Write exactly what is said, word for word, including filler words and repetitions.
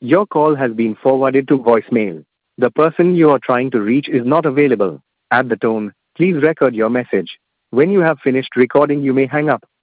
Your call has been forwarded to voicemail. The person you are trying to reach is not available. At the tone, please record your message. When you have finished recording, you may hang up.